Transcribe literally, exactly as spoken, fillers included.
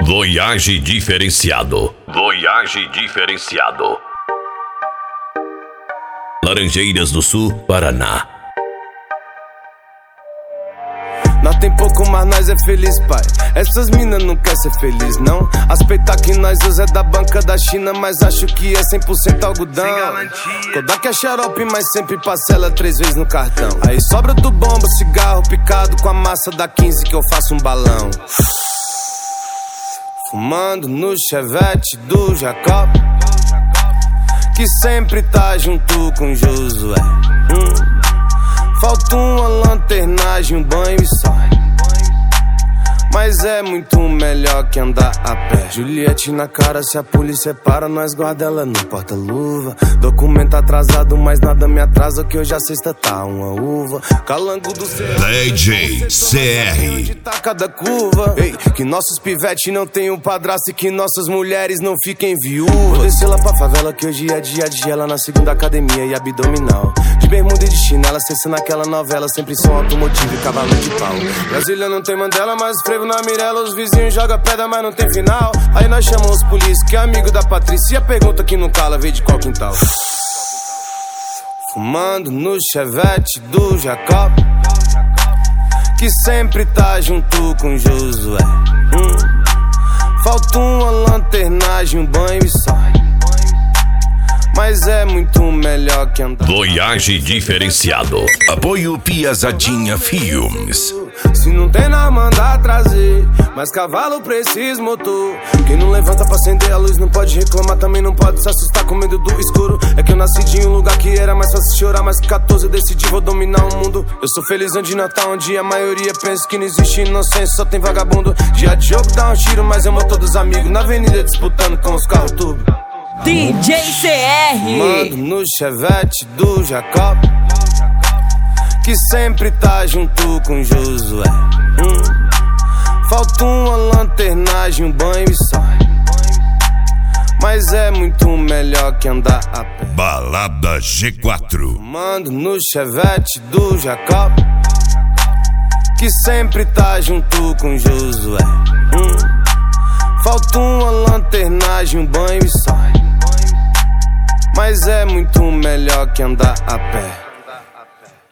Voyage diferenciado. Voyage diferenciado. Laranjeiras do Sul, Paraná. Nós tem pouco, mas nós é feliz, pai. Essas minas não quer ser feliz, não. Aspeitar que nós usa é da banca da China, mas acho que é cem por cento algodão. Kodak é xarope, mas sempre parcela três vezes no cartão. Aí sobra do bomba, cigarro picado com a massa da quinze que eu faço um balão. Fumando no chevette do Jacob, que sempre tá junto com Josué. hum. Falta uma lanternagem, um banho e só. Mas é muito melhor que andar a pé. Juliette na cara, se a polícia para, nós guarda ela no porta-luva. Documento atrasado, mas nada me atrasa, que hoje a sexta tá uma uva. Calango do céu, D J C R. onde tá cada curva. Ei, que nossos pivetes não tenham padrasto e que nossas mulheres não fiquem viúvas. Vou descer lá pra favela, que hoje é dia de ela na segunda academia e abdominal. De bermuda e de chinela, cessa naquela novela, sempre som automotivo e cavalo de pau. Brasília não tem Mandela, mas frevo na Mirella, os vizinhos jogam pedra, mas não tem final. Aí nós chamamos os polícia, que é amigo da Patrícia, e a pergunta que não cala veio de qual quintal. Fumando no chevette do Jacob, que sempre tá junto com Josué. hum. Falta uma lanternagem, um banho e só. Mas é muito melhor que andar. Voyage diferenciado. Apoio Piazadinha Filmes. Se não tem nada, manda trazer. Mas cavalo precisa motor. Quem não levanta pra acender a luz não pode reclamar, também não pode se assustar com medo do escuro. É que eu nasci de um lugar que era mais fácil chorar, mas com catorze eu decidi vou dominar o mundo. Eu sou feliz onde Natal, onde a maioria pensa que não existe inocência, só tem vagabundo. Dia de jogo dá um tiro, mas eu mato todos os amigos na avenida disputando com os carros turbo. D J C R. Mando no chevette do Jacob, que sempre tá junto com Josué. hum. Falta uma lanternagem, um banho e só. Mas é muito melhor que andar a pé. Balada G quatro. Mando no chevette do Jacob, que sempre tá junto com Josué. hum. Falta uma lanternagem, um banho e só. Mas é muito melhor que andar a pé.